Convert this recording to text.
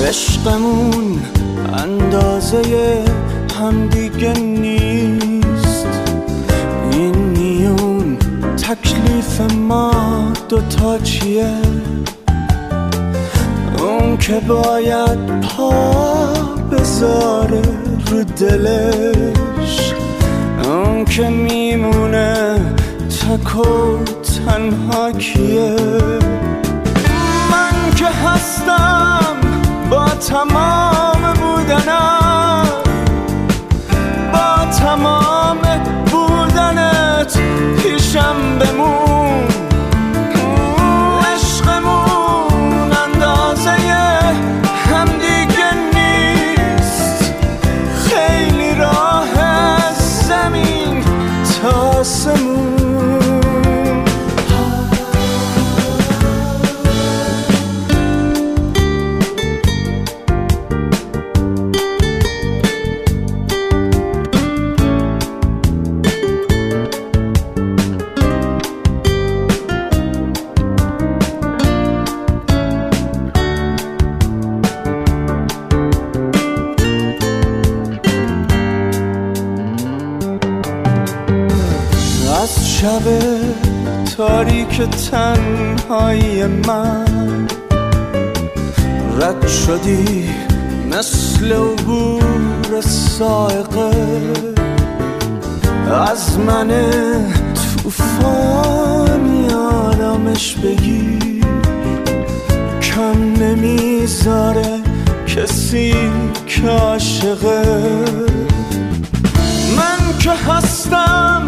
عشقمون اندازه همدیگه نیست. این میون تکلیف ما دوتا چیه؟ اون که باید پا بذاره رو دلش، اون که میمونه تک و تنها کیه؟ من که هستم با تمام بودنم، با تمام بودنت پیشم بمون. عشقمون اندازه همدیگه نیست. خیلی راه از زمین تا آسمون. از شب تاریک تنهایی من رد شدی مثل عبور سائقه. از من توفانی آرامش بگیر، کم نمیذاره کسی که عاشقه. من که هستم